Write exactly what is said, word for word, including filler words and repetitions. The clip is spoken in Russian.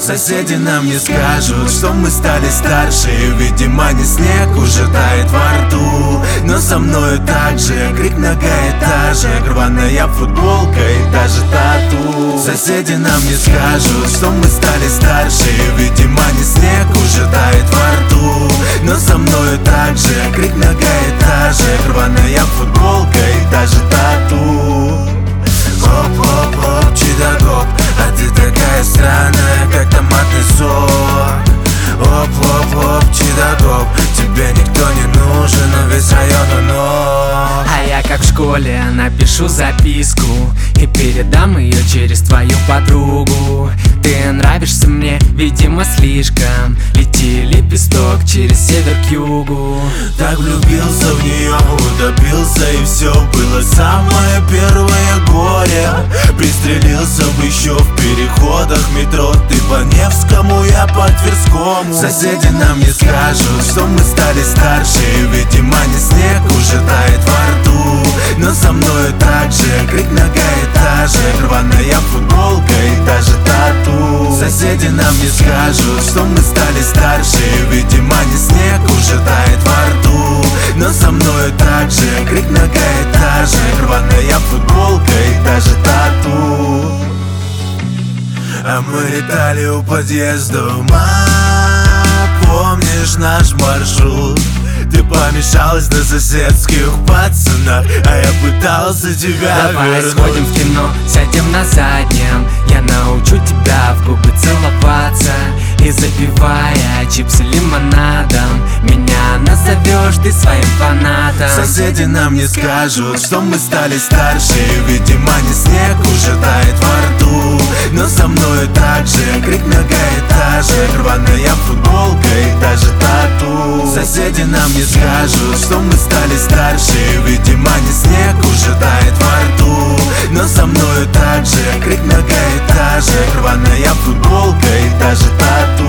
Соседи нам не скажут, что мы стали старше. Видимо, не снег уже тает во рту, но со мною так же крик многоэтажек, рваная футболка и та же тату. Соседи нам не скажут, что мы стали старше. Видимо, не снег уже тает во рту, но со мною так же крик многоэтажек, рваная футболка и та же тату. Оп-оп-оп, чидагоп, а ты такая странная, как томатный сок. Оп-оп-оп, чидагоп, тебе никто не нужен, но весь район у ног. А я как в школе напишу записку и передам ее через твою подругу. Ты нравишься мне, видимо, слишком. Лети, лепесток, через север к югу. Так влюбился в нее, утопился, и все было самое первое горе. Пристрелился бы еще в переходах метро. Ты по Невскому, я по Тверскому. Соседи нам не скажут, что мы стали старше. Видимо, не снег уже тает во рту, но со мною так же крик многоэтажек, рваная футболка и та же тату. Соседи нам не скажут, что мы стали старше. Видимо, не снег уже тает во рту, но со мною так же крик многоэтажек, рваная футболка и та же тату. А мы летали у подъезда ума. Помнишь наш маршрут? Ты помешалась на соседских пацанах, а я пытался тебя Давай вернуть. сходим в кино, сядем на заднем. Я научу тебя в губы целоваться, и запивая чипсы лимонадом, меня назовешь ты своим фанатом. Соседи нам не скажут, что мы стали старше. Видимо, не снег уже тает во рту, но со мною так же крик многоэтажек, рваная футболка и та же тату. Соседи нам не скажут, что мы стали старше. Видимо, не снег уже тает во рту, но со мною так же крик многоэтажек, рваная футболка и та же тату.